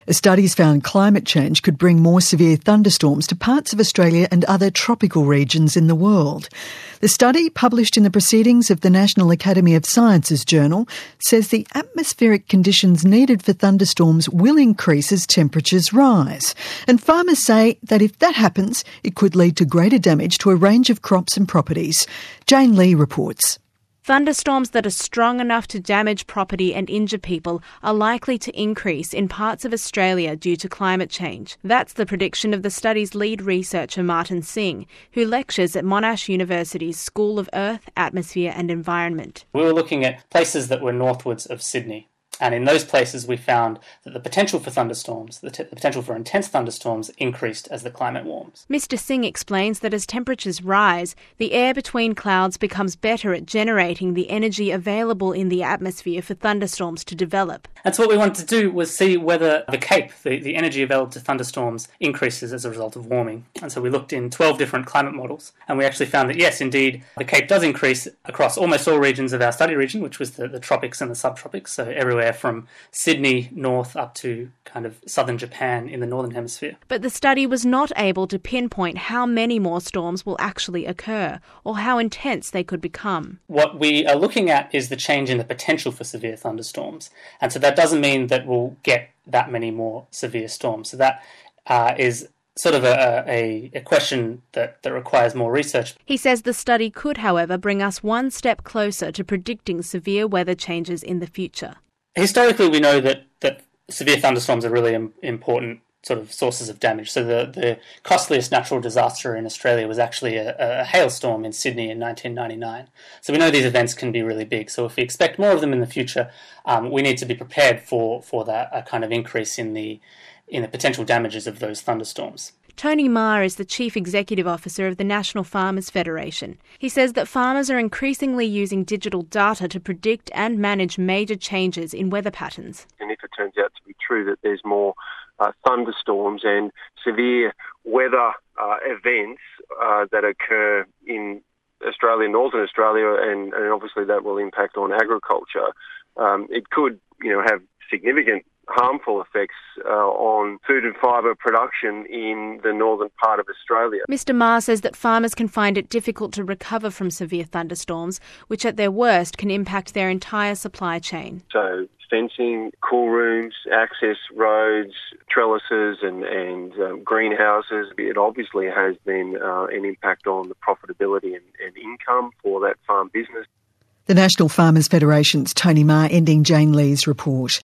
Studies found climate change could bring more severe thunderstorms to parts of Australia and other tropical regions in the world. The study, published in the Proceedings of the National Academy of Sciences journal, says the atmospheric conditions needed for thunderstorms will increase as temperatures rise. And farmers say that if that happens, it could lead to greater damage to a range of crops and properties. Jane Lee reports. Thunderstorms that are strong enough to damage property and injure people are likely to increase in parts of Australia due to climate change. That's the prediction of the study's lead researcher, Martin Singh, who lectures at Monash University's School of Earth, Atmosphere and Environment. We were looking at places that were northwards of Sydney. And in those places, we found that the potential for thunderstorms, the potential for intense thunderstorms, increased as the climate warms. Mr. Singh explains that as temperatures rise, the air between clouds becomes better at generating the energy available in the atmosphere for thunderstorms to develop. And so what we wanted to do was see whether the CAPE, the energy available to thunderstorms, increases as a result of warming. And so we looked in 12 different climate models, and we actually found that, yes, indeed, the CAPE does increase across almost all regions of our study region, which was the tropics and the subtropics, so everywhere from Sydney north up to kind of southern Japan in the northern hemisphere. But the study was not able to pinpoint how many more storms will actually occur or how intense they could become. What we are looking at is the change in the potential for severe thunderstorms. And so that doesn't mean that we'll get that many more severe storms. So that is sort of a question that requires more research. He says the study could, however, bring us one step closer to predicting severe weather changes in the future. Historically, we know that severe thunderstorms are really important sort of sources of damage. So the costliest natural disaster in Australia was actually a hailstorm in Sydney in 1999. So we know these events can be really big. So if we expect more of them in the future, we need to be prepared for that a kind of increase in the potential damages of those thunderstorms. Tony Maher is the Chief Executive Officer of the National Farmers Federation. He says that farmers are increasingly using digital data to predict and manage major changes in weather patterns. And if it turns out to be true that there's more thunderstorms and severe weather events that occur in Australia, Northern Australia, and obviously that will impact on agriculture, it could, have significant harmful effects on food and fibre production in the northern part of Australia. Mr Maher says that farmers can find it difficult to recover from severe thunderstorms, which at their worst can impact their entire supply chain. So fencing, cool rooms, access roads, trellises and greenhouses, it obviously has been an impact on the profitability and income for that farm business. The National Farmers Federation's Tony Maher ending Jane Lee's report.